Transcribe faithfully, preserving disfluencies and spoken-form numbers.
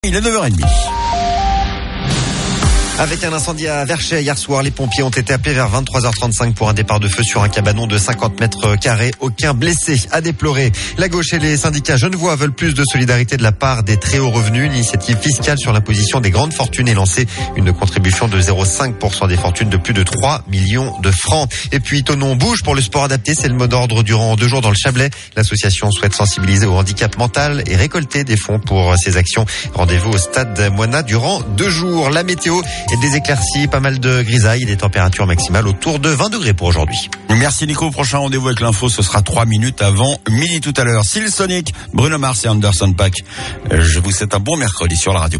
Il est neuf heures trente. Avec un incendie à Verchet hier soir, les pompiers ont été appelés vers vingt-trois heures trente-cinq pour un départ de feu sur un cabanon de cinquante mètres carrés. Aucun blessé à déplorer. La gauche et les syndicats genevois veulent plus de solidarité de la part des très hauts revenus. Une initiative fiscale sur l'imposition des grandes fortunes est lancée. Une contribution de zéro virgule cinq pour cent des fortunes de plus de trois millions de francs. Et puis Tonon bouge pour le sport adapté. C'est le mot d'ordre durant deux jours dans le Chablais. L'association souhaite sensibiliser au handicap mental et récolter des fonds pour ses actions. Rendez-vous au stade Moina durant deux jours. La météo et des éclaircies, pas mal de grisailles et des températures maximales autour de vingt degrés pour aujourd'hui. Merci Nico. Prochain rendez-vous avec l'info, ce sera trois minutes avant midi tout à l'heure. Silsonic, Bruno Mars et Anderson .Paak. Je vous souhaite un bon mercredi sur la radio.